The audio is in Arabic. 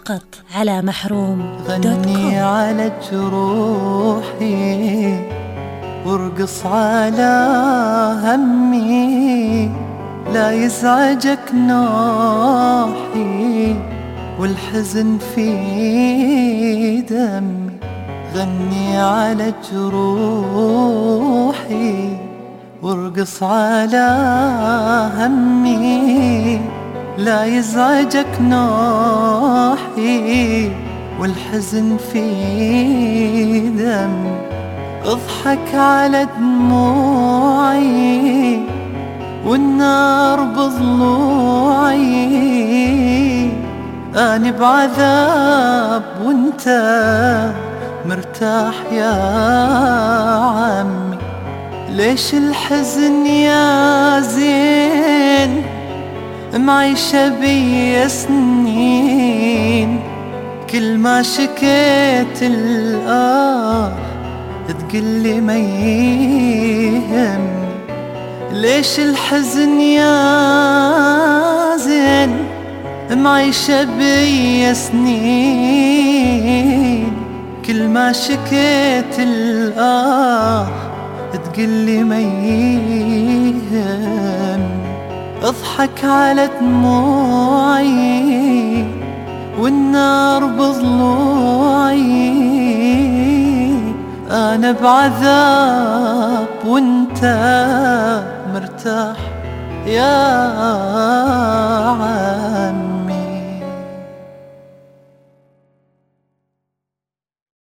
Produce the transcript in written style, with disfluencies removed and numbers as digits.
فقط على محروم.com. غني على جروحي وارقص على همي، لا يزعجك نوحي والحزن في دمي. غني على جروحي وارقص على همي، لا يزعجك نوحي والحزن في دمي. اضحك على دموعي والنار بضلوعي، أنا بعذاب وانت مرتاح يا عمي. ليش الحزن يا زين معيشة بي سنين، كل ما شكيت تقلي ما يهمني. ليش الحزن يا زين معيشة بي سنين، كل ما شكيت تقلي ما يهمني. اضحك على دموعي والنار بضلوعي، أنا بعذاب وانت مرتاح يا